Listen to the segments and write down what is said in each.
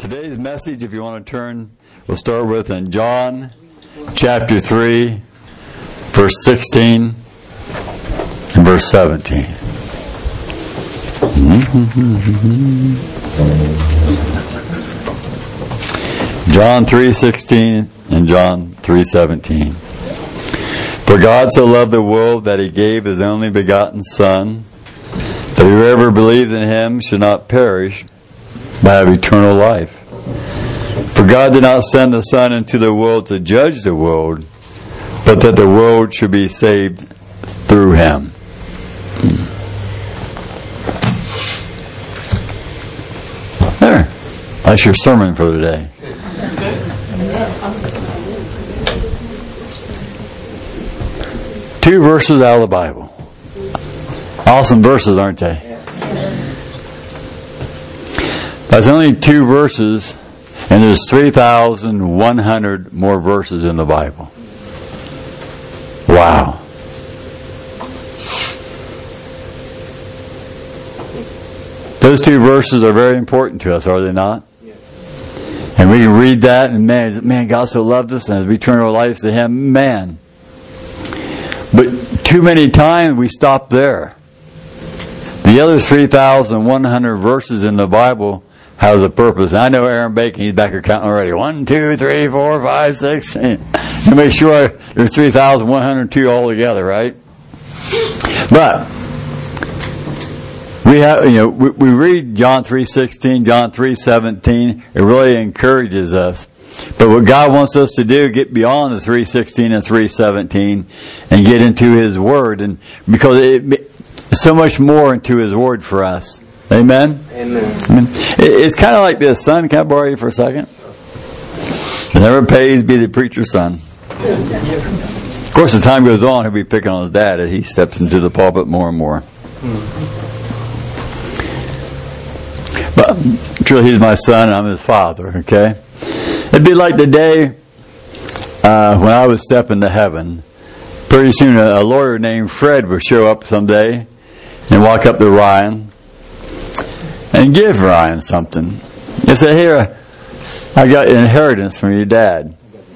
Today's message, if you want to turn, we'll start with in John chapter 3, verse 16 and verse 17. John 3:16 and John 3:17. For God so loved the world that He gave His only begotten Son, that whoever believes in Him should not perish, but have eternal life. For God did not send the Son into the world to judge the world, but that the world should be saved through Him. There. That's your sermon for today. Two verses out of the Bible. Awesome verses, aren't they? There's only two verses, and there's 3,100 more verses in the Bible. Wow. Those two verses are very important to us, are they not? And we can read that, and man, God so loved us, and as we turn our lives to Him, man. But too many times we stop there. The other 3,100 verses in the Bible has a purpose. I know Aaron Bacon, he's back here counting already. 1, 2, 3, 4, 5, 6. To make sure there's 3,102 altogether, right? But we have, we read John 3:16, John 3:17. It really encourages us. But what God wants us to do, get beyond the 3:16 and 3:17 and get into His Word, and because it's so much more into His Word for us. Amen? Amen. It's kind of like this. Son, can I borrow you for a second? It never pays to be the preacher's son. Of course, as time goes on, he'll be picking on his dad as he steps into the pulpit more and more. But truly, he's my son and I'm his father, okay? It'd be like the day when I was stepping to heaven. Pretty soon a lawyer named Fred would show up someday and walk up to Ryan and give Ryan something. He said, "Here, I got an inheritance from your dad."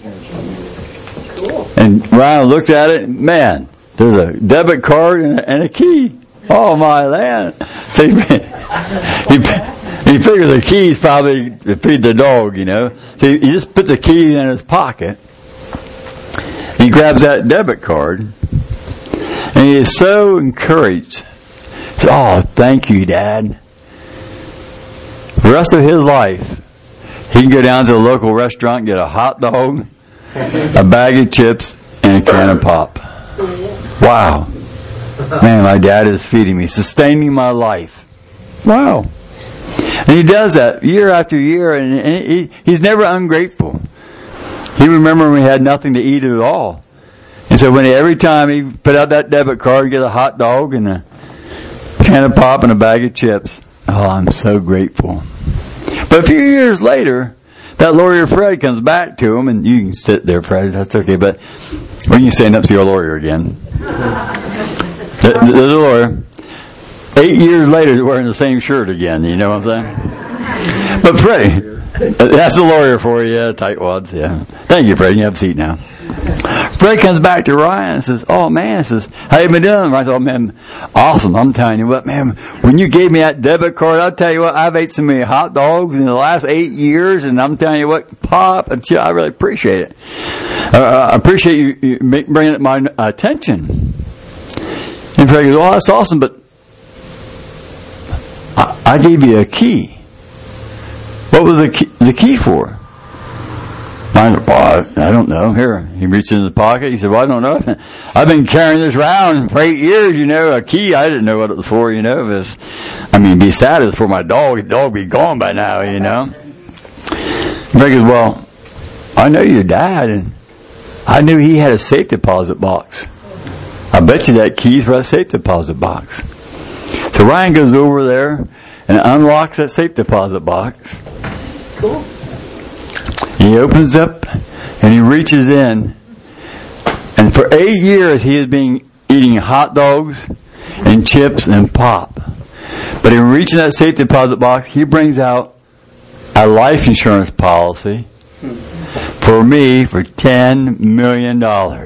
And Ryan looked at it, and man, there's a debit card and a key. Oh my land. So he figures the key's probably to feed the dog, So he just put the key in his pocket. He grabs that debit card, and he is so encouraged. He says, "Oh, thank you, Dad." The rest of his life, he can go down to the local restaurant and get a hot dog, a bag of chips, and a can of pop. Wow. Man, my dad is feeding me, sustaining my life. Wow. And he does that year after year, and he's never ungrateful. He remembered when we had nothing to eat at all. And so every time he put out that debit card, get a hot dog and a can of pop and a bag of chips. Oh, I'm so grateful. But a few years later, that lawyer Fred comes back to him, and you can sit there, Fred, that's okay, but when you stand up to your lawyer again. There's a lawyer. 8 years later, he's wearing the same shirt again, you know what I'm saying? But Fred, that's the lawyer for you, tightwads, yeah. Thank you, Fred, you have a seat now. Fred comes back to Ryan and says, "Oh man," says, "how you been doing?" Ryan says, "Oh man, awesome. I'm telling you what, man, when you gave me that debit card, I'll tell you what, I've ate so many hot dogs in the last 8 years, and I'm telling you what, pop, and I really appreciate it. I appreciate you bringing it to my attention." And Fred goes, "Oh, that's awesome, but I gave you a key. What was the key for?" I said, "Well, I don't know." Here, he reached in his pocket. He said, "Well, I don't know. I've been carrying this around for 8 years, a key. I didn't know what it was for, be sad it's for my dog. The dog be gone by now, And Fred goes, "Well, I know your dad, and I knew he had a safe deposit box. I bet you that key's for a safe deposit box." So Ryan goes over there and unlocks that safe deposit box. Cool. He opens up and he reaches in, and for 8 years he has been eating hot dogs and chips and pop. But in reaching that safe deposit box, he brings out a life insurance policy for me for $10 million. Wow.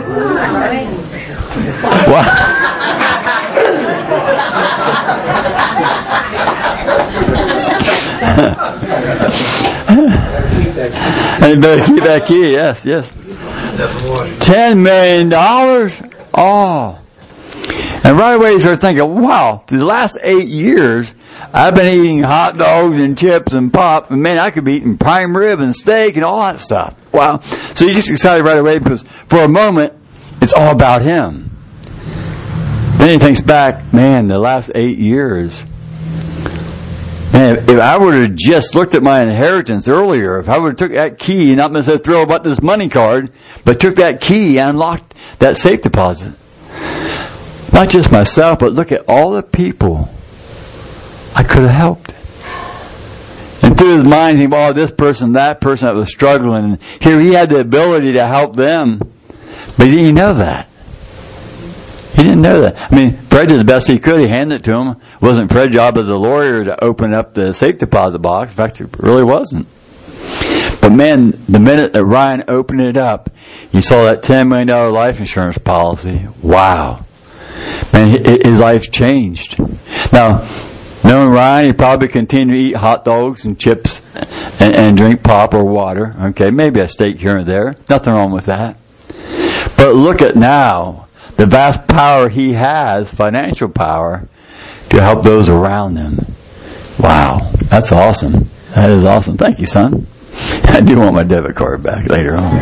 And you better keep that key, yes. $10 million? Oh. And right away you start thinking, wow, for the last 8 years, I've been eating hot dogs and chips and pop, and man, I could be eating prime rib and steak and all that stuff. Wow. So you get excited right away because for a moment, it's all about him. Then he thinks back, man, the last 8 years, man, if I would have just looked at my inheritance earlier, if I would have took that key, not necessarily throw about this money card, but took that key and unlocked that safe deposit. Not just myself, but look at all the people I could have helped. And through his mind, he thought, oh, this person, that person that was struggling. And here he had the ability to help them, but he didn't know that. He didn't know that. I mean, Fred did the best he could. He handed it to him. It wasn't Fred's job as a lawyer to open up the safe deposit box. In fact, it really wasn't. But man, the minute that Ryan opened it up, he saw that $10 million life insurance policy. Wow. Man, his life changed. Now, knowing Ryan, he probably continued to eat hot dogs and chips and drink pop or water. Okay, maybe a steak here and there. Nothing wrong with that. But look at now, the vast power he has, financial power, to help those around him. Wow, that's awesome. That is awesome. Thank you, son. I do want my debit card back later on.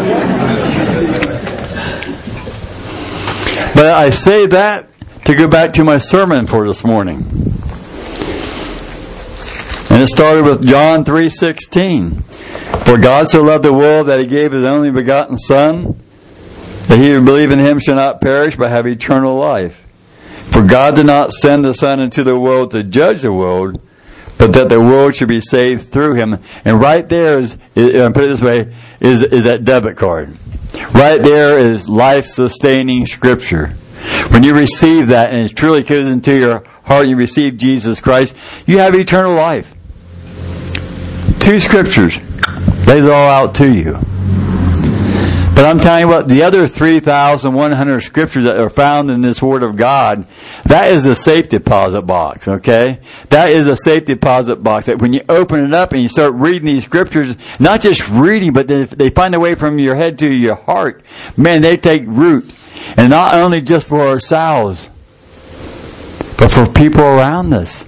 But I say that to go back to my sermon for this morning. And it started with John 3:16. For God so loved the world that he gave his only begotten Son, that he who believe in him shall not perish but have eternal life. For God did not send the Son into the world to judge the world, but that the world should be saved through him. And right there is put it this way, is that debit card. Right there is life-sustaining Scripture. When you receive that and it truly goes into your heart and you receive Jesus Christ, you have eternal life. 2 Scriptures. Lays it all out to you. But I'm telling you what, the other 3,100 Scriptures that are found in this Word of God, that is a safe deposit box, okay? That is a safe deposit box that when you open it up and you start reading these Scriptures, not just reading, but they find their way from your head to your heart. Man, they take root. And not only just for ourselves, but for people around us.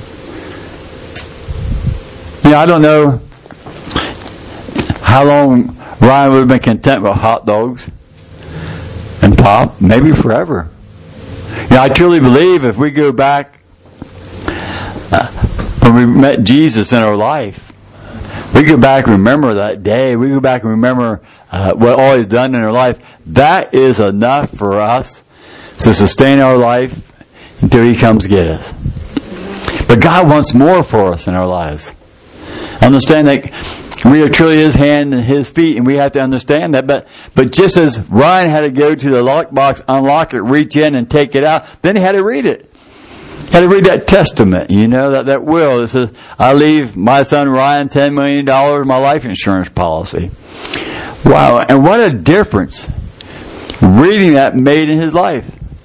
You know, I don't know how long Ryan would have been content with hot dogs and pop, maybe forever. You know, I truly believe if we go back when we met Jesus in our life, we go back and remember that day. We go back and remember what all he's done in our life. That is enough for us to sustain our life until he comes get us. But God wants more for us in our lives. Understand that we are truly his hand and his feet, and we have to understand that. But just as Ryan had to go to the lockbox, unlock it, reach in and take it out, then he had to read it. He had to read that testament, you know, that will. It says, I leave my son Ryan $10 million, my life insurance policy. Wow, and what a difference reading that made in his life.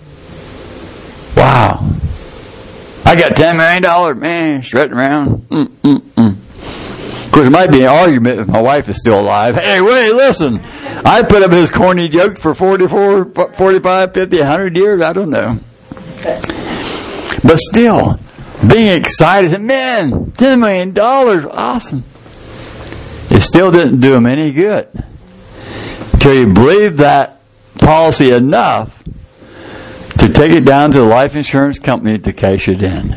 Wow. I got $10 million, man, strutting around. Of course, it might be an argument if my wife is still alive. Hey, wait, listen. I put up his corny jokes for 44, 45, 50, 100 years. I don't know. But still, being excited, man, $10 million, awesome. It still didn't do him any good. Until you believe that policy enough to take it down to the life insurance company to cash it in.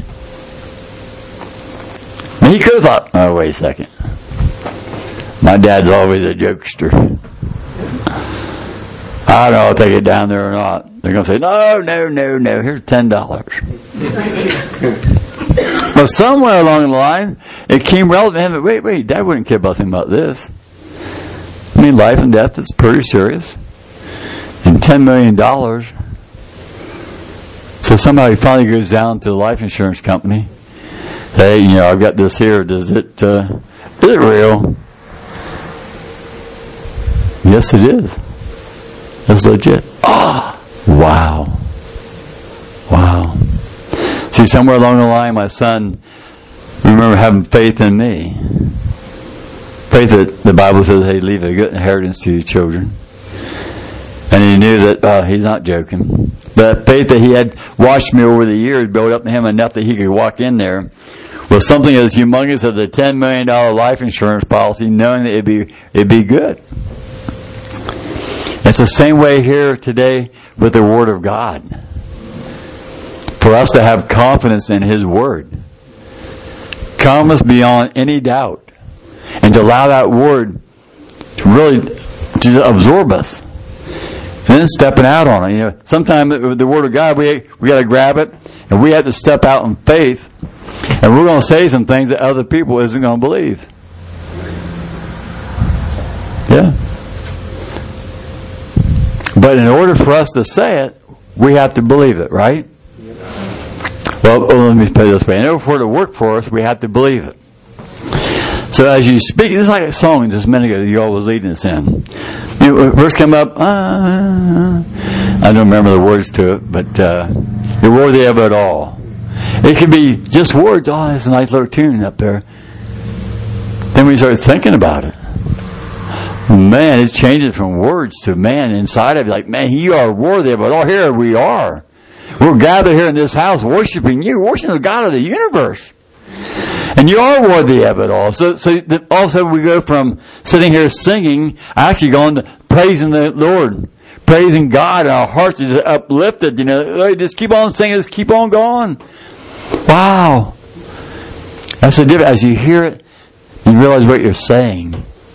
And he could have thought, oh, wait a second. My dad's always a jokester. I don't know, I'll take it down there or not. They're going to say, no, here's $10. But somewhere along the line, it came relevant to him. Wait, Dad wouldn't care about this. I mean, life and death is pretty serious. And $10 million. So somebody finally goes down to the life insurance company Hey, I've got this here. Is it real? Yes, it is. It's legit. Wow. See, somewhere along the line, my son, remember having faith in me. Faith that the Bible says, hey, leave a good inheritance to your children. And he knew that he's not joking. But faith that he had watched me over the years build up in him enough that he could walk in there with something as humongous as a $10 million life insurance policy, knowing that it'd be good. It's the same way here today with the Word of God. For us to have confidence in His Word. Confidence beyond any doubt. And to allow that Word to really to absorb us. And then stepping out on it. Sometimes with the Word of God, we got to grab it, and we have to step out in faith, and we're going to say some things that other people isn't going to believe. Yeah. But in order for us to say it, we have to believe it, right? Well, let me put it this way. In order for it to work for us, we have to believe it. So as you speak, this is like a song just a minute ago that you all was leading us in. Verse come up, I don't remember the words to it, but you're worthy of it all. It could be just words. Oh, that's a nice little tune up there. Then we start thinking about it. Man, it's changing from words to man inside of you. Like, man, you are worthy of it all. Here we are. We're gathered here in this house worshiping you, worshiping the God of the universe. And you are worthy of it all. So all of a sudden we go from sitting here singing, actually going to praising the Lord, praising God, and our hearts is uplifted. Just keep on singing, just keep on going. Wow. That's the difference. As you hear it, you realize what you're saying.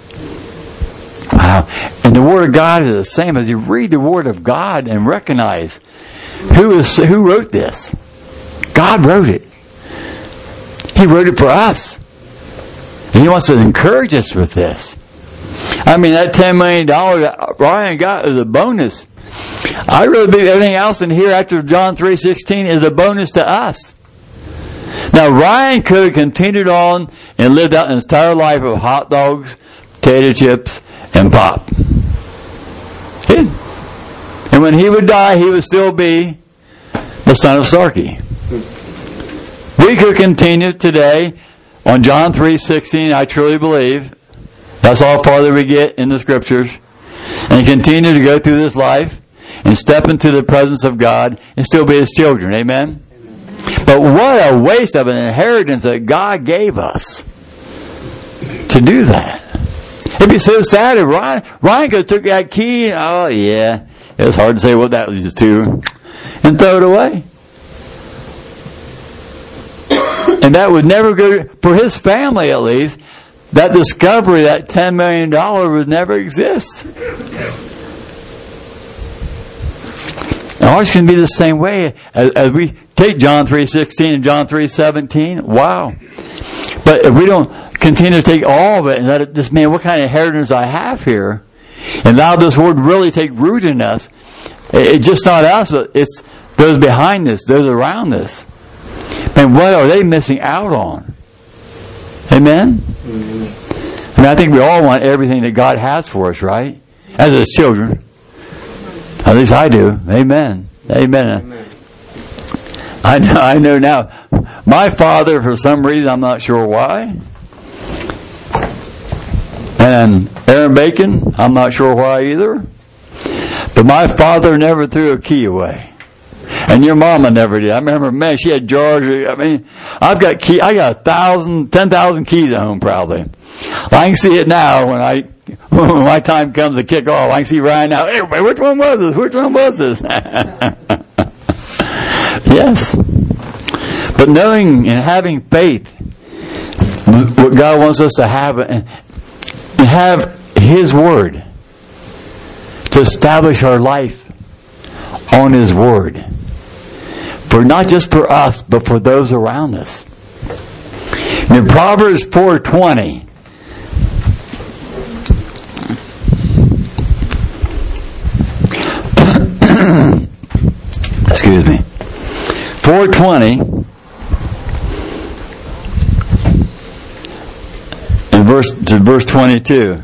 Wow. And the Word of God is the same. As you read the Word of God and recognize who wrote this. God wrote it. He wrote it for us. And He wants to encourage us with this. I mean, that $10 million that Ryan got is a bonus. I really believe everything else in here after John 3:16 is a bonus to us. Now, Ryan could have continued on and lived out his entire life of hot dogs, potato chips, and pop. And when he would die, he would still be the son of Starkey. We could continue today on John 3:16, I truly believe. That's how farther we get in the Scriptures. And continue to go through this life and step into the presence of God and still be His children. Amen? But what a waste of an inheritance that God gave us to do that. It'd be so sad if Ryan could have took that key and, oh yeah, it was hard to say what that was to, and throw it away. And that would never go, for his family at least, that discovery, that $10 million would never exist. And ours can be the same way as we take John 3:16 and John 3:17. Wow. But if we don't continue to take all of it and let it just, man, what kind of inheritance I have here, and allow this Word really take root in us, it's just not us, but it's those behind us, those around us. And what are they missing out on? Amen? I mean, I think we all want everything that God has for us, right? As His children. At least I do. Amen. Amen. I know now. My father, for some reason, I'm not sure why. And Aaron Bacon, I'm not sure why either. But my father never threw a key away. And your mama never did. I remember, man, she had jars. I mean, I got 10,000 keys at home probably. I can see it now when my time comes to kick off. I can see Ryan now. Hey, which one was this? Which one was this? Yes. But knowing and having faith, what God wants us to have, and have His Word to establish our life on His Word. For not just for us, but for those around us. In Proverbs 4:20, excuse me, 4:20, to verse 22.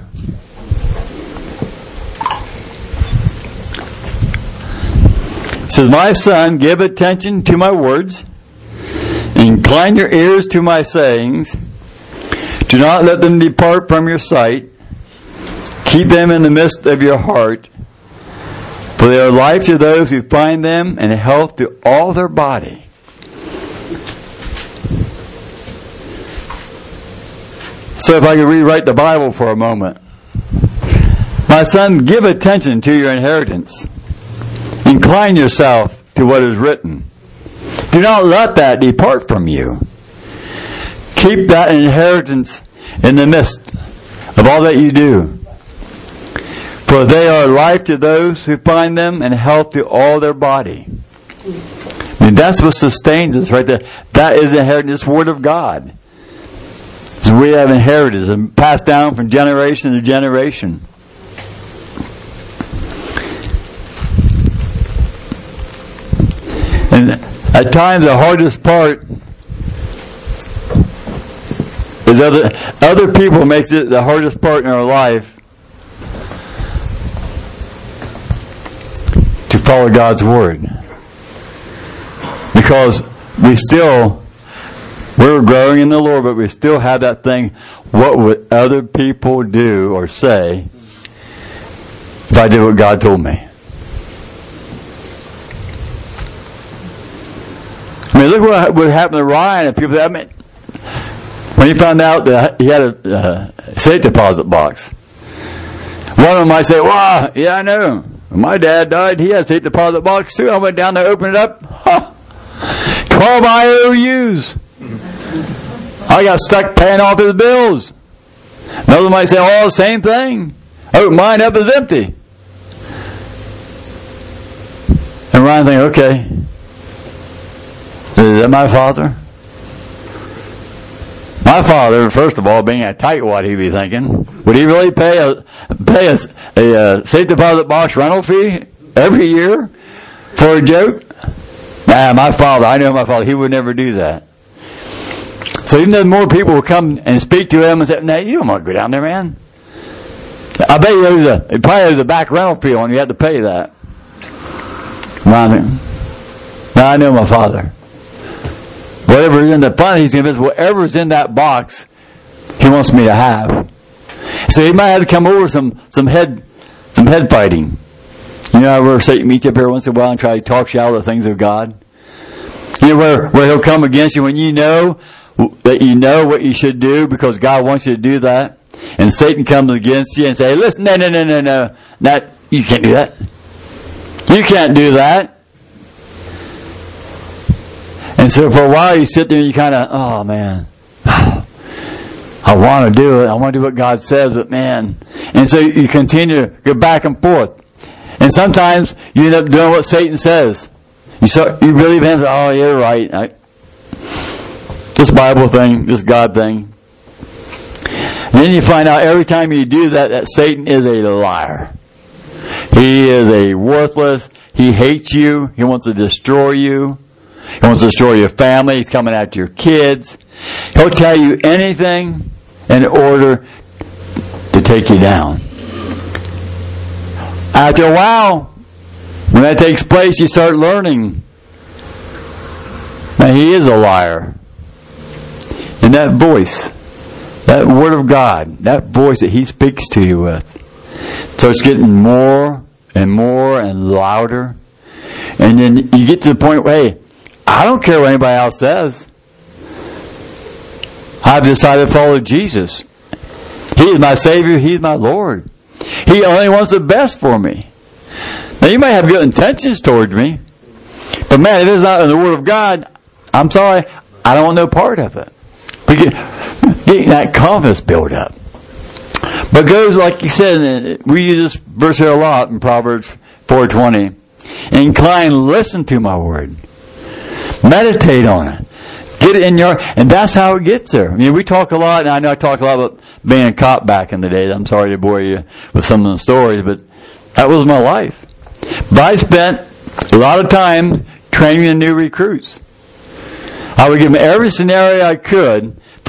It says, "My son, give attention to my words. Incline your ears to my sayings. Do not let them depart from your sight. Keep them in the midst of your heart. For they are life to those who find them and health to all their body." So if I could rewrite the Bible for a moment. "My son, give attention to your inheritance. Incline yourself to what is written. Do not let that depart from you. Keep that inheritance in the midst of all that you do. For they are life to those who find them and health to all their body." I mean, that's what sustains us right there. That is inheritance, Word of God. So we have inherited and passed down from generation to generation. And at times the hardest part is other people makes it the hardest part in our life to follow God's Word. Because we're growing in the Lord, but we still have that thing, what would other people do or say if I did what God told me? I mean, look what happened to Ryan and people. I mean, when he found out that he had a safe deposit box, one of them might say, "Wow, yeah, I know. When my dad died, he had a safe deposit box too. I went down there, opened it up. 12 IOUs. I got stuck paying off his bills." Another might say, "Oh, same thing. Oh, mine up is empty." And Ryan thinking, "Okay, is that my father?" My father, first of all, being a tightwad, he'd be thinking, would he really pay a safe deposit box rental fee every year for a joke? Nah, my father, I know my father, he would never do that. So even though more people will come and speak to him and say, "No, you don't want to go down there, man. I bet you it probably owes a back rental fee when you have to pay that." Now I know my father. Whatever is in the fund, he's convinced whatever's in that box, he wants me to have. So he might have to come over some head fighting. You know, where Satan meets you up here once in a while and try to talk you out of the things of God. You know where he'll come against you when you know that you know what you should do because God wants you to do that, and Satan comes against you and say, "Listen, no, you can't do that. You can't do that." And so for a while you sit there and you kind of, "Oh man, I want to do it. I want to do what God says, but man." And so you continue to go back and forth. And sometimes you end up doing what Satan says. You believe him, "Oh, you're right. This Bible thing, this God thing." And then you find out every time you do that Satan is a liar. He is a worthless. He hates you. He wants to destroy you. He wants to destroy your family. He's coming after your kids. He'll tell you anything in order to take you down. After a while, when that takes place, you start learning that he is a liar. And that voice, that Word of God, that voice that he speaks to you with, starts getting more and more and louder. And then you get to the point where, hey, I don't care what anybody else says. I've decided to follow Jesus. He is my Savior. He's my Lord. He only wants the best for me. Now, you may have good intentions towards me, but man, if it's not in the Word of God, I'm sorry, I don't want no part of it. We get that confidence built up. But goes like you said, and we use this verse here a lot in Proverbs 4:20. "Incline, listen to my word. Meditate on it. Get it in your..." And that's how it gets there. I mean, we talk a lot, and I know I talked a lot about being a cop back in the day. I'm sorry to bore you with some of the stories, but that was my life. But I spent a lot of time training the new recruits. I would give them every scenario I could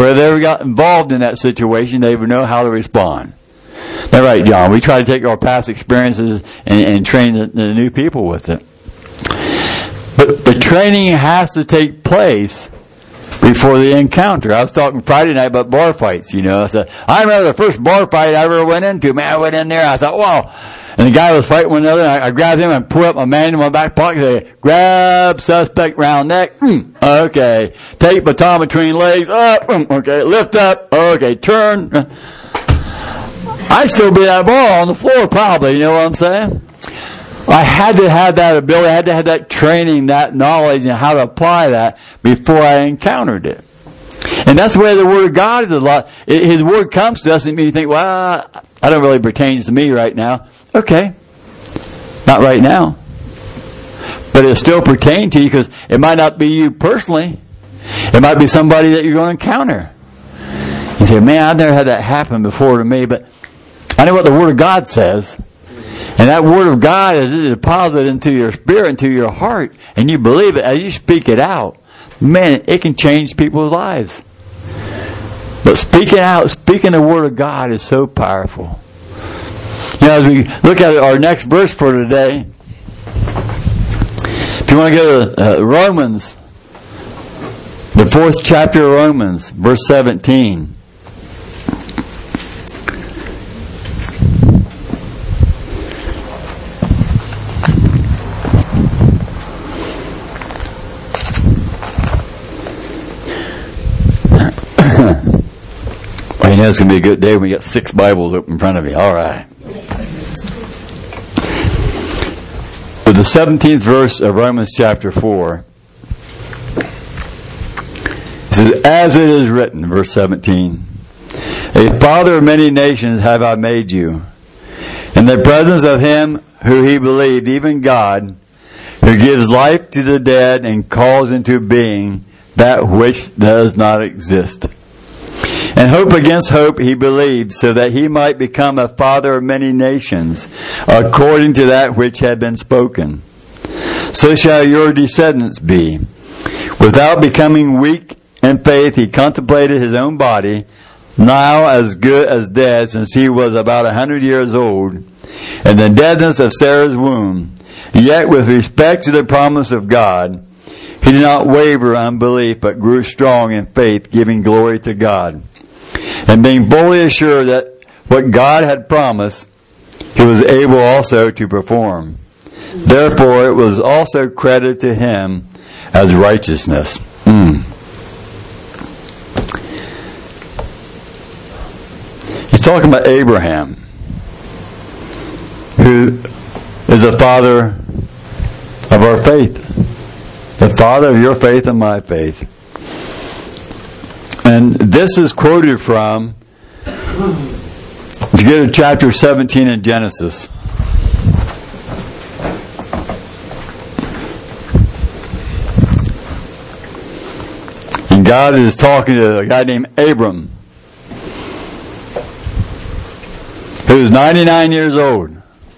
if they ever got involved in that situation, they would know how to respond. That's right, John. We try to take our past experiences and train the new people with it. But the training has to take place before the encounter. I was talking Friday night about bar fights, I said, I remember the first bar fight I ever went into. Man, I went in there, I thought, wow. And the guy was fighting one another, and I grabbed him and pulled up my manual in my back pocket and said, grab suspect round neck. Okay. Take baton between legs. Up. Okay. Lift up. Okay. Turn. I'd still be that ball on the floor probably, you know what I'm saying? I had to have that ability, I had to have that training, that knowledge, and how to apply that before I encountered it. And that's where the Word of God is a lot. His Word comes to us and you think, well, that don't really pertain to me right now. Okay. Not right now. But it still pertains to you because it might not be you personally. It might be somebody that you're going to encounter. You say, man, I've never had that happen before to me, but I know what the Word of God says. And that Word of God is deposited into your spirit, into your heart, and you believe it. As you speak it out, man, it can change people's lives. But speaking the Word of God is so powerful. As we look at our next verse for today, if you want to go to Romans, the 4th chapter of Romans, verse 17. Well, it's going to be a good day when we got 6 Bibles open in front of you. All right. With the 17th verse of Romans chapter 4, it says, as it is written, verse 17, a father of many nations have I made you, in the presence of him who he believed, even God, who gives life to the dead and calls into being that which does not exist. And hope against hope he believed, so that he might become a father of many nations, according to that which had been spoken. So shall your descendants be. Without becoming weak in faith, he contemplated his own body, now as good as dead, since he was about 100 years old, and the deadness of Sarah's womb. Yet with respect to the promise of God, he did not waver in unbelief, but grew strong in faith, giving glory to God. And being fully assured that what God had promised, he was able also to perform. Therefore, it was also credited to him as righteousness. He's talking about Abraham, who is the father of our faith. The father of your faith and my faith. And this is quoted from, if you go to chapter 17 in Genesis. And God is talking to a guy named Abram, who's 99 years old.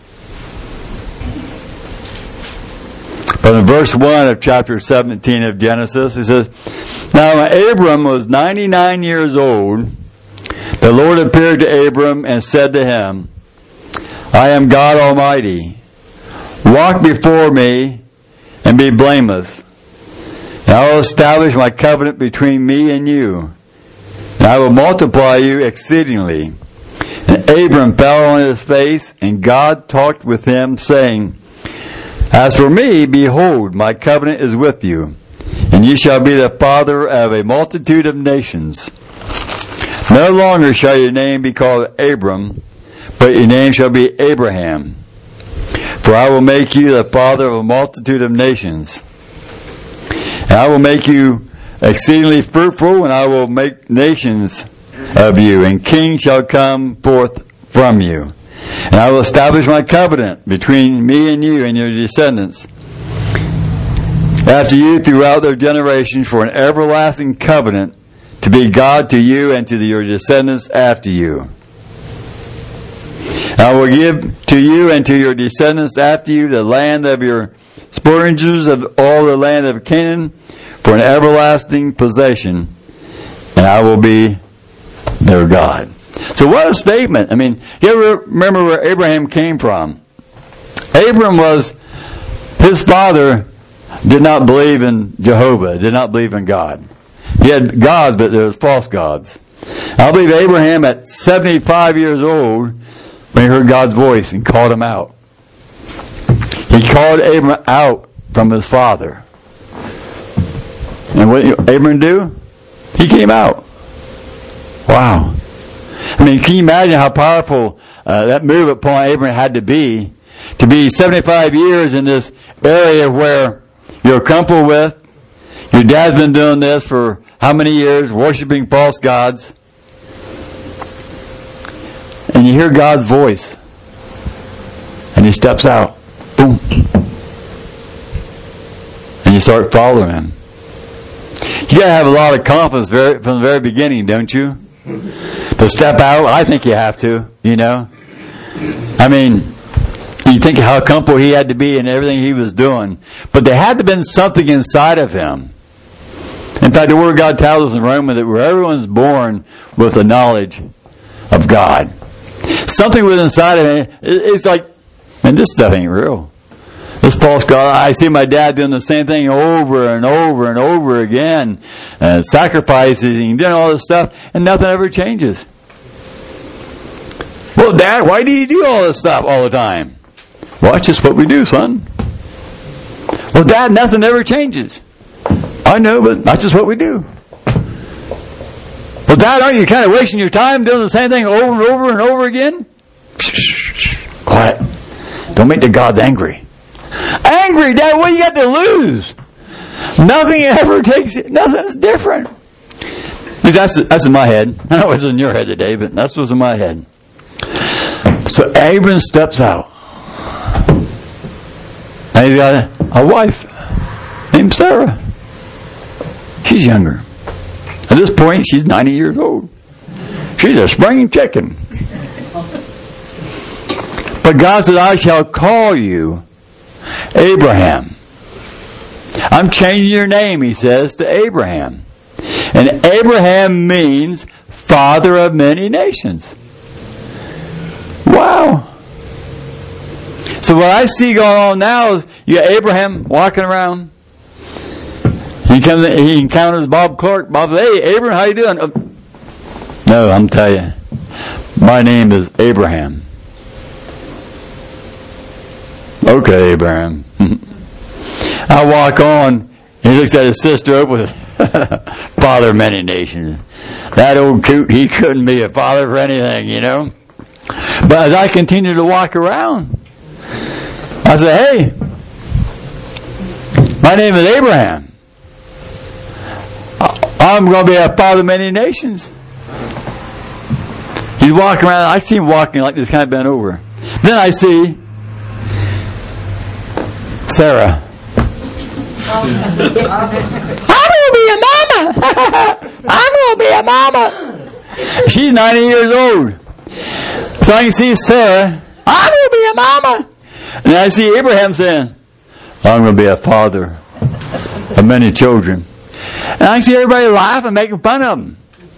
But in verse 1 of chapter 17 of Genesis, it says, now when Abram was 99 years old, the Lord appeared to Abram and said to him, I am God Almighty. Walk before me and be blameless. And I will establish my covenant between me and you. And I will multiply you exceedingly. And Abram fell on his face, and God talked with him, saying, as for me, behold, my covenant is with you, and you shall be the father of a multitude of nations. No longer shall your name be called Abram, but your name shall be Abraham. For I will make you the father of a multitude of nations. And I will make you exceedingly fruitful, and I will make nations of you, and kings shall come forth from you. And I will establish my covenant between me and you and your descendants after you throughout their generations for an everlasting covenant to be God to you and to your descendants after you. And I will give to you and to your descendants after you the land of your spoilers of all the land of Canaan for an everlasting possession, and I will be their God. So what a statement. I mean, you ever remember where Abraham came from? Abram his father did not believe in Jehovah, did not believe in God. He had gods, but there was false gods. I believe Abraham at 75 years old, when he heard God's voice and called him out. He called Abram out from his father. And what did Abram do? He came out. Wow. I mean, can you imagine how powerful that move upon Abraham had to be 75 years in this area where you're comfortable with, your dad's been doing this for how many years, worshiping false gods, and you hear God's voice, and he steps out, boom, and you start following him. You gotta have a lot of confidence from the very beginning, don't you? To step out, I think you have to, you know. I mean, you think how comfortable he had to be in everything he was doing. But there had to have been something inside of him. In fact, the Word of God tells us in Romans that where everyone's born with the knowledge of God. Something was inside of him. It's like, man, this stuff ain't real. This false God, I see my dad doing the same thing over and over and over again. Sacrifices and doing all this stuff, and nothing ever changes. Well, Dad, why do you do all this stuff all the time? Well, that's just what we do, son. Well, Dad, nothing ever changes. I know, but that's just what we do. Well, Dad, aren't you kind of wasting your time doing the same thing over and over and over again? Quiet. Don't make the gods angry. Angry, Dad, what do you got to lose? Nothing ever nothing's different. That's in my head. I know it's in your head today, but that's what's in my head. So Abram steps out. And he's got a wife named Sarah. She's younger. At this point, she's 90 years old. She's a spring chicken. But God said, I shall call you Abraham. I'm changing your name, he says, to Abraham. And Abraham means father of many nations. Wow. So what I see going on now is you got Abraham walking around. He encounters Bob Clark. Bob says, hey, Abraham, how you doing? No, I'm telling you. My name is Abraham. Okay, Abraham. I walk on. He looks at his sister up with father of many nations. That old coot, he couldn't be a father for anything, you know. But as I continue to walk around, I say, hey, my name is Abraham. I'm going to be a father of many nations. He's walking around. I see him walking like this, kind of bent over. Then I see Sarah. I'm going to be a mama. I'm going to be a mama. She's 90 years old. So I can see Sarah. I'm going to be a mama. And I see Abraham saying, I'm going to be a father of many children. And I see everybody laughing, making fun of him.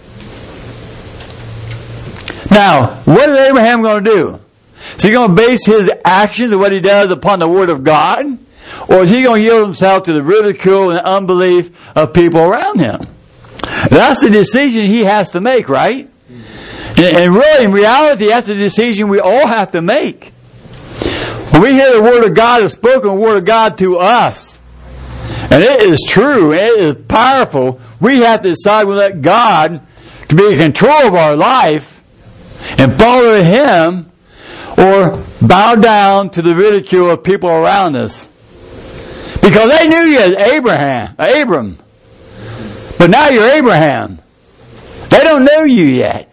Now, what is Abraham going to do? Is he going to base his actions and what he does upon the Word of God? Or is he going to yield himself to the ridicule and unbelief of people around him? That's the decision he has to make, right? And really, in reality, that's a decision we all have to make. When we hear the Word of God, the spoken Word of God to us, and it is true, and it is powerful, we have to decide we let God to be in control of our life and follow Him, or bow down to the ridicule of people around us. Because they knew you as Abram. But now you're Abraham. They don't know you yet.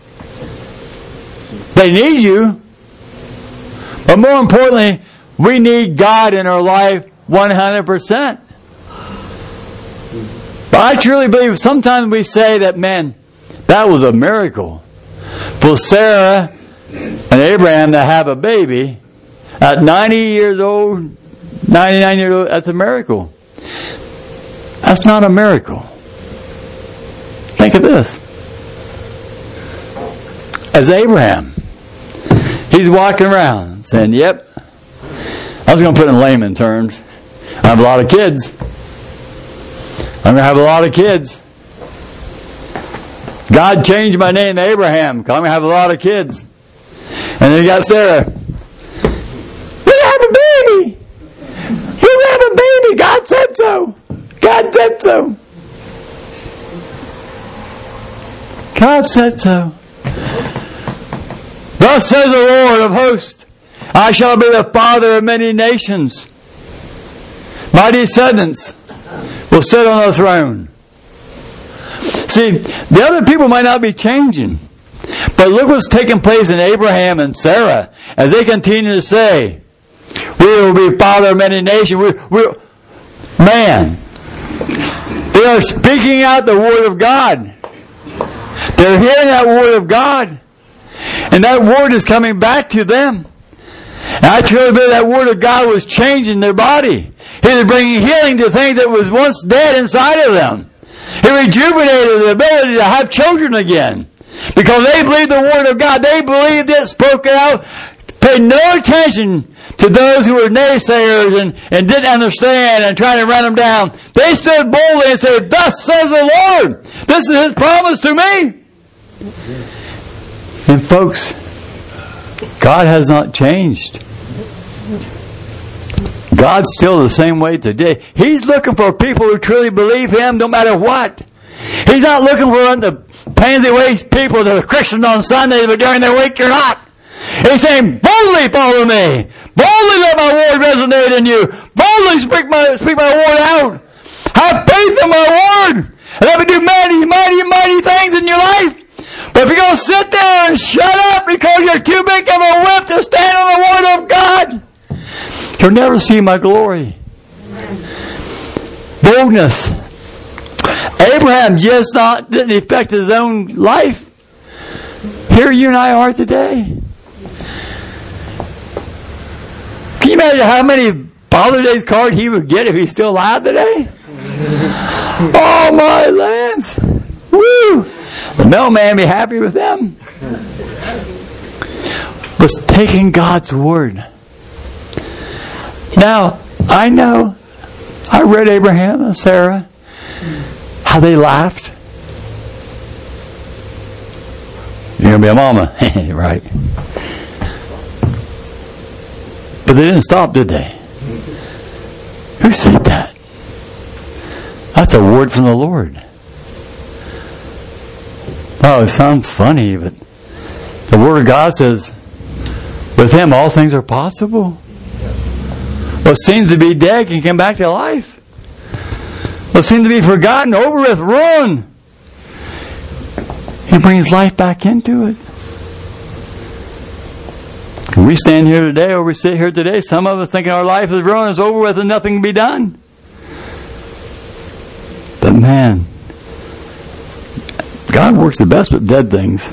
They need you. But more importantly, we need God in our life 100%. But I truly believe sometimes we say that, man, that was a miracle. For Sarah and Abraham to have a baby at 90 years old, 99 years old, that's a miracle. That's not a miracle. Think Look at this. As Abraham, he's walking around saying, yep, I was going to put it in layman terms. I have a lot of kids. I'm going to have a lot of kids. God changed my name to Abraham because I'm going to have a lot of kids. And then you got Sarah. We're going to have a baby. You're going to have a baby. God said so. God said so. God said so. Thus says the Lord of hosts, I shall be the father of many nations. My descendants will sit on the throne. See, the other people might not be changing. But look what's taking place in Abraham and Sarah as they continue to say, we will be father of many nations. Man, they are speaking out the word of God. They're hearing that word of God. And that word is coming back to them. And I truly believe that word of God was changing their body. He was bringing healing to things that was once dead inside of them. He rejuvenated the ability to have children again. Because they believed the word of God. They believed it, spoke it out, paid no attention to those who were naysayers and didn't understand and trying to run them down. They stood boldly and said, thus says the Lord. This is His promise to me. And folks, God has not changed. God's still the same way today. He's looking for people who truly believe Him no matter what. He's not looking for the pansy-waist people that are Christians on Sunday, but during their week you're not. He's saying, boldly follow me. Boldly let my word resonate in you. Boldly speak my word out. Have faith in my word. And let me do mighty, mighty, mighty things in your life. But if you're going to sit there and shut up because you're too big of a whip to stand on the word of God, you'll never see my glory. Boldness. Abraham just didn't affect his own life. Here you and I are today. Can you imagine how many Father's Day cards he would get if he's still alive today? Oh my lands! Woo! The mailman be happy with them. Was taking God's word. Now, I know, I read Abraham and Sarah, how they laughed. You're going to be a mama. Right. But they didn't stop, did they? Who said that? That's a word from the Lord. Oh, it sounds funny, but the Word of God says, with Him all things are possible. What seems to be dead can come back to life. What seems to be forgotten, over with, ruined, He brings life back into it. And we stand here today, or we sit here today, some of us thinking our life is ruined, it's over with, and nothing can be done. But man, God works the best with dead things.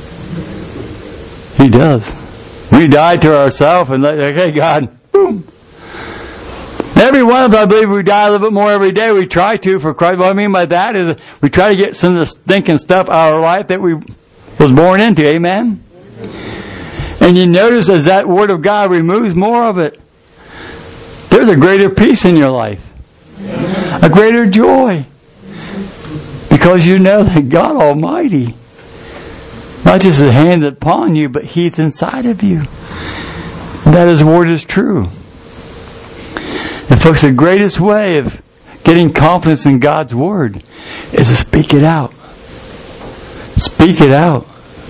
He does. We die to ourselves and let, okay, God, boom. Every one of us, I believe, we die a little bit more every day. We try to, for Christ. What I mean by that is we try to get some of the stinking stuff out of our life that we was born into. Amen? And you notice as that Word of God removes more of it, there's a greater peace in your life. A greater joy. Because you know that God Almighty, not just His hand upon you, but He's inside of you. And that His Word is true. And folks, the greatest way of getting confidence in God's Word is to speak it out. Speak it out.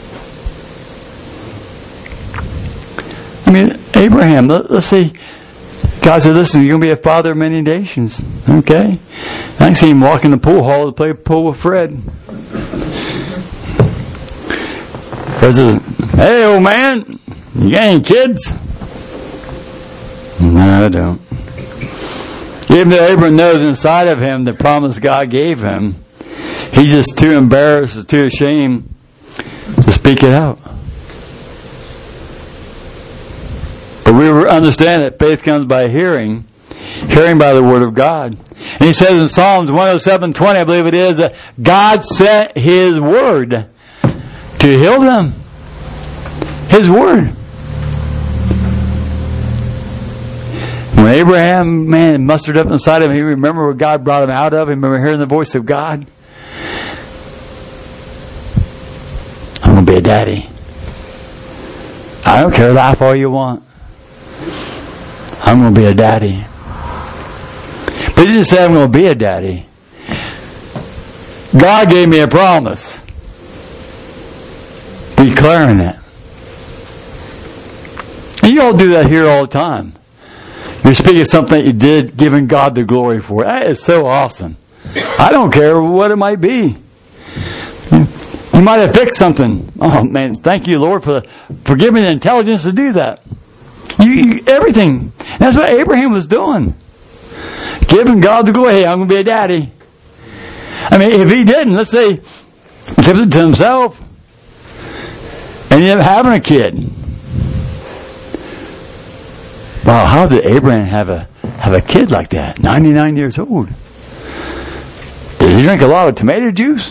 I mean, Abraham, let's see. God said, listen, you're going to be a father of many nations. Okay? I can see him walk in the pool hall to play pool with Fred. Fred says, hey, old man, you got any kids? No, I don't. Even though Abraham knows inside of him the promise God gave him, he's just too embarrassed, too ashamed to speak it out. But we understand that faith comes by hearing, hearing by the word of God. And he says in Psalms 107:20, I believe it is, that God sent his word to heal them. His word. When Abraham, man, mustered up inside of him, he remembered where God brought him out of. He remembered hearing the voice of God. I'm going to be a daddy. I don't care, laugh all you want. I'm going to be a daddy. But he didn't say I'm going to be a daddy. God gave me a promise. Declaring it. And you all do that here all the time. You're speaking something that you did, giving God the glory for it. That is so awesome. I don't care what it might be. You might have fixed something. Oh man, thank you, Lord, for giving me the intelligence to do that. Everything. That's what Abraham was doing. Giving God the glory. Hey, I'm going to be a daddy. I mean, if he didn't, let's say, he kept it to himself, and he ended up having a kid. Wow, how did Abraham have a kid like that? 99 years old. Did he drink a lot of tomato juice?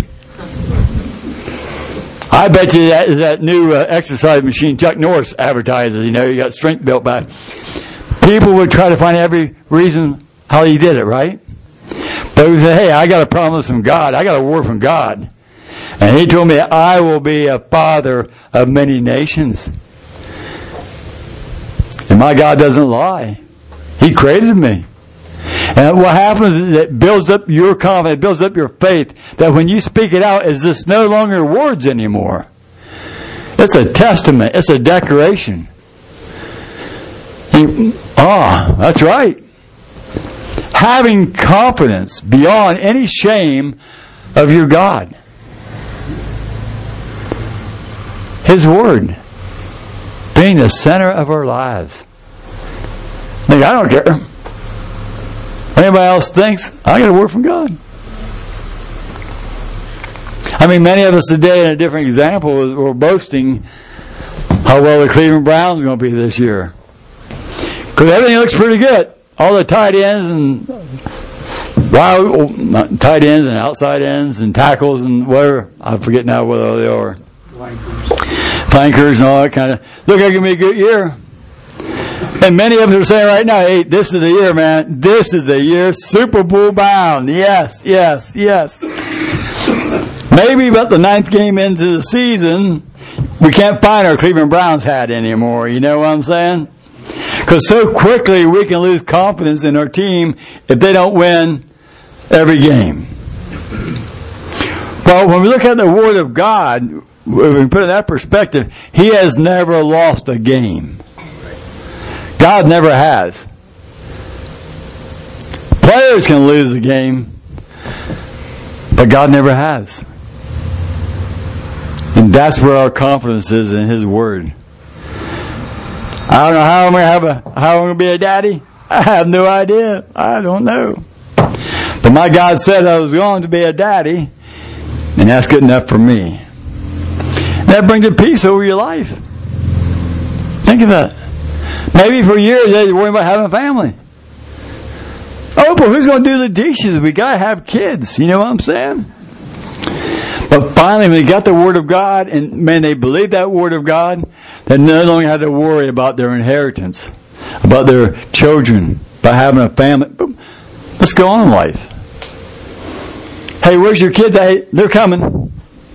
I bet you that new exercise machine Chuck Norris advertises, you got strength built back. People would try to find every reason how he did it, right? But he said, hey, I got a promise from God. I got a word from God. And he told me, I will be a father of many nations. And my God doesn't lie. He created me. And what happens is it builds up your confidence, it builds up your faith, that when you speak it out, it's just no longer words anymore. It's a testament. It's a declaration. That's right. Having confidence beyond any shame of your God. His Word being the center of our lives. I don't care. Anybody else thinks, I got a word from God. I mean, many of us today, in a different example, we're boasting how well the Cleveland Browns are going to be this year. Because everything looks pretty good. All the tight ends and tight ends and outside ends and tackles and whatever. I forget now what they are. Flankers and all that kind of. Look, it's going to be a good year. And many of us are saying right now, hey, this is the year, man. This is the year. Super Bowl bound. Yes, yes, yes. Maybe about the 9th game into the season, we can't find our Cleveland Browns hat anymore. You know what I'm saying? Because so quickly we can lose confidence in our team if they don't win every game. Well, when we look at the Word of God, when we put it in that perspective, He has never lost a game. God never has. Players can lose a game, but God never has. And that's where our confidence is in His Word. I don't know how I'm going to be a daddy. I have no idea. I don't know. But my God said I was going to be a daddy, and that's good enough for me. And that brings a peace over your life. Think of that. Maybe for years you're worrying about having a family. Oh, but who's going to do the dishes? We got to have kids. You know what I'm saying? But finally, when they got the Word of God, and man, they believed that Word of God, they no longer had to worry about their inheritance, about their children, about having a family. Let's go on in life. Hey, where's your kids? Hey, they're coming. Well,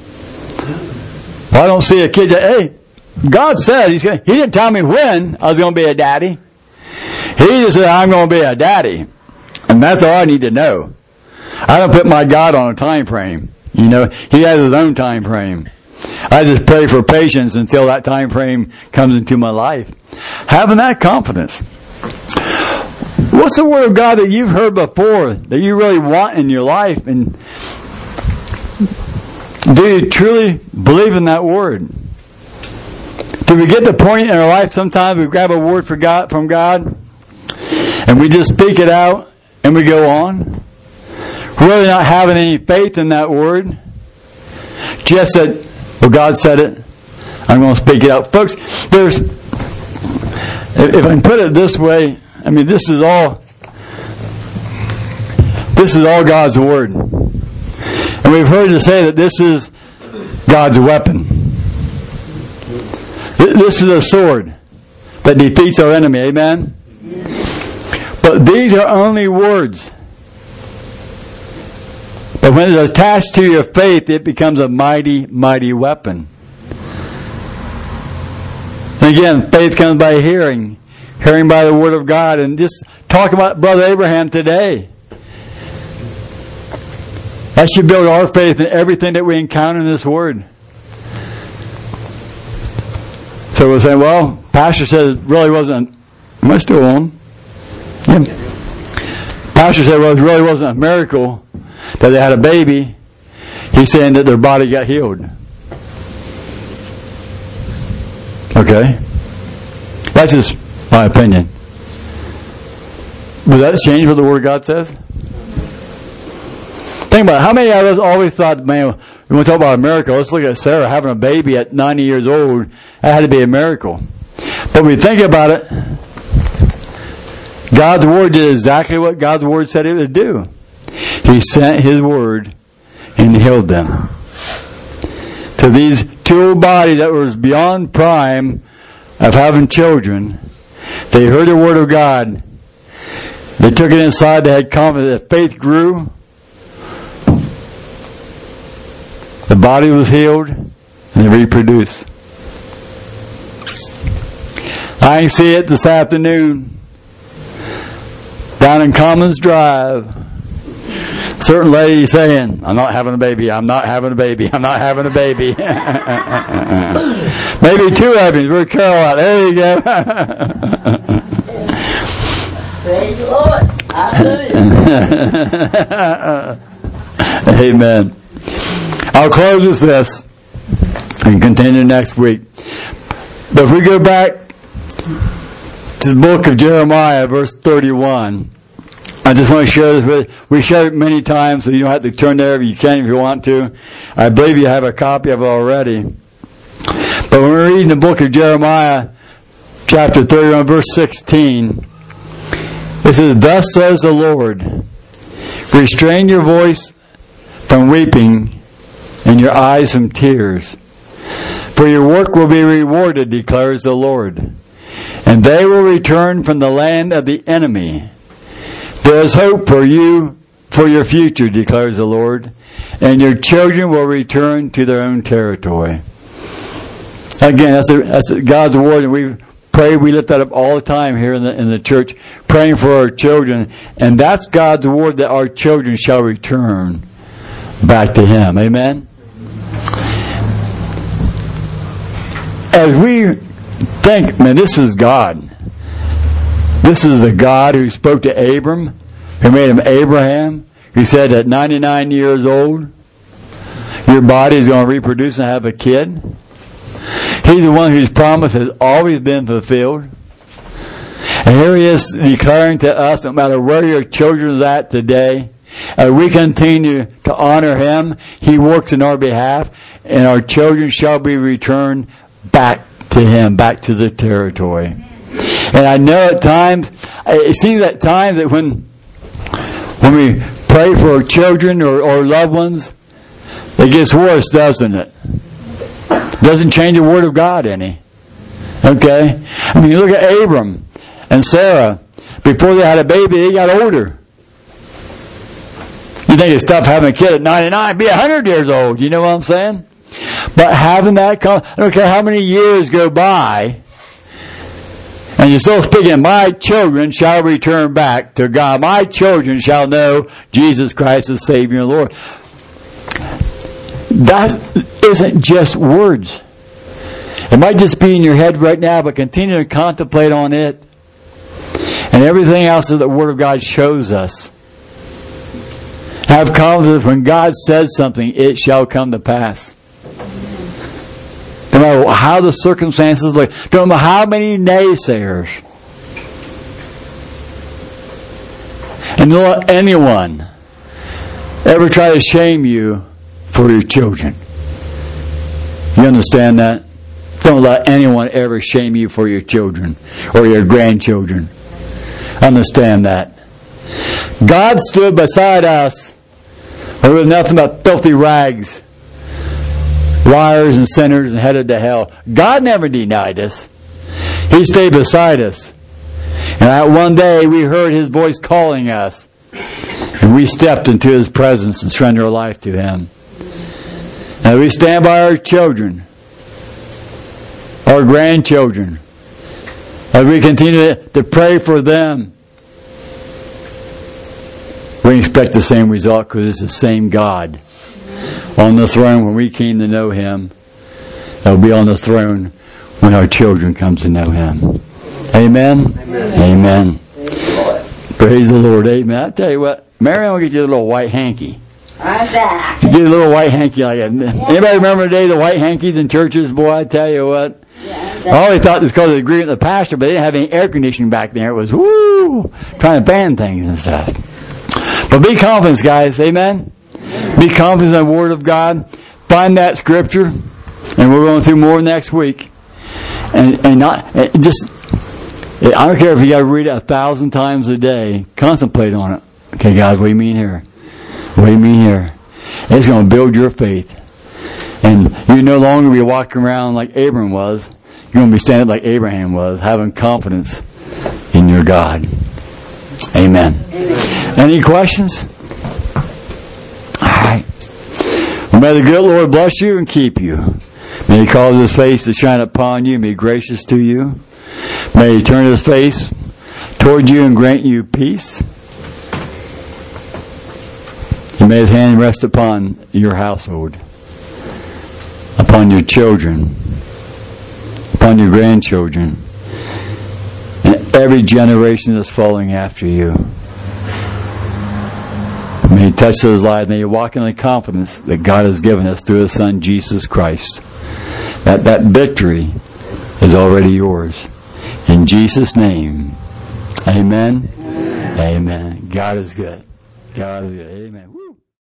I don't see a kid. Hey, God said He didn't tell me when I was going to be a daddy. He just said I'm going to be a daddy, and that's all I need to know. I don't put my God on a time frame. He has His own time frame. I just pray for patience until that time frame comes into my life. Having that confidence. What's the Word of God that you've heard before that you really want in your life? And do you truly believe in that Word? Do we get the point in our life sometimes we grab a word from God and we just speak it out and we go on? Really not having any faith in that word. Just that, well, God said it, I'm going to speak it out. Folks, if I can put it this way, I mean, this is all This is all God's Word. And we've heard it say that this is God's weapon. This is a sword that defeats our enemy. Amen? But these are only words. But when it's attached to your faith, it becomes a mighty, mighty weapon. And again, faith comes by hearing. Hearing by the Word of God. And just talk about Brother Abraham today. That should build our faith in everything that we encounter in this Word. So we're saying, well, Pastor said it really wasn't... Am I still on? Yeah. Pastor said, well, it really wasn't a miracle that they had a baby. He's saying that their body got healed. Okay? That's just my opinion. Would that change what the Word of God says? Think about it. How many of us always thought, man, we want to talk about a miracle. Let's look at Sarah having a baby at 90 years old. That had to be a miracle. But when you think about it, God's Word did exactly what God's Word said it would do. He sent His Word and healed them. To these two old bodies that was beyond prime of having children, they heard the Word of God. They took it inside. They had confidence. That faith grew. The body was healed, and they reproduced. I can see it this afternoon. Down in Commons Drive. Certain lady saying, I'm not having a baby, I'm not having a baby, I'm not having a baby. Maybe two husbands. We're Carol out. There you go. Praise the Lord. Hallelujah. Amen. I'll close with this and continue next week. But if we go back to the book of Jeremiah, verse 31, I just want to share this with you. We shared it many times, so you don't have to turn there. You can if you want to. I believe you have a copy of it already. But when we're reading the book of Jeremiah, chapter 31, verse 16, it says, Thus says the Lord, restrain your voice from weeping and your eyes from tears. For your work will be rewarded, declares the Lord. And they will return from the land of the enemy. There is hope for you, for your future, declares the Lord. And your children will return to their own territory. Again, that's God's word, and we pray, we lift that up all the time here in the church, praying for our children. And that's God's word, that our children shall return back to Him. Amen? As we think, man, this is God. This is the God who spoke to Abram, who made him Abraham, who said at 99 years old, your body is going to reproduce and have a kid. He's the one whose promise has always been fulfilled. And here He is declaring to us, no matter where your children's at today, as we continue to honor Him, He works in our behalf, and our children shall be returned back to Him, back to the territory. And I know at times, it seems at times that when we pray for our children or loved ones, it gets worse, doesn't it? Doesn't change the Word of God any. Okay? I mean, you look at Abram and Sarah. Before they had a baby, they got older. You think it's tough having a kid at 99, be 100 years old. You know what I'm saying? But having that, I don't care how many years go by, and you're still speaking, my children shall return back to God. My children shall know Jesus Christ as Savior and Lord. That isn't just words. It might just be in your head right now, but continue to contemplate on it. And everything else that the Word of God shows us. Have confidence when God says something, it shall come to pass. No matter how the circumstances look, no matter how many naysayers. And don't let anyone ever try to shame you for your children. You understand that? Don't let anyone ever shame you for your children or your grandchildren. Understand that. God stood beside us when we were nothing but filthy rags, liars and sinners and headed to hell. God never denied us. He stayed beside us. And that one day we heard His voice calling us. And we stepped into His presence and surrendered our life to Him. And we stand by our children, our grandchildren, as we continue to pray for them. We expect the same result because it's the same God on the throne when we came to know Him. He'll be on the throne when our children come to know Him. Amen? Amen. Amen. Praise the Lord. Amen. I tell you what, Mary, I'm going to get you a little white hanky. I'm back. You get a little white hanky like that. Anybody remember the day of the white hankies in churches? Boy, I tell you what. I always thought it was because of the agreement of the pastor, but they didn't have any air conditioning back there. It was, woo, trying to ban things and stuff. But be confident, guys. Amen? Be confident in the Word of God. Find that Scripture. And we're going through more next week. And not just, I don't care if you got to read it 1,000 times a day. Contemplate on it. Okay, guys, what do you mean here? What do you mean here? It's going to build your faith. And you no longer be walking around like Abram was. You're going to be standing like Abraham was, having confidence in your God. Amen. Any questions? All right. Well, may the good Lord bless you and keep you. May He cause His face to shine upon you and be gracious to you. May He turn His face toward you and grant you peace. And may His hand rest upon your household, upon your children, upon your grandchildren, and every generation that's following after you. May He touch those lives. May you walk in the confidence that God has given us through His Son, Jesus Christ. That victory is already yours. In Jesus' name, amen. Amen. God is good. God is good. Amen.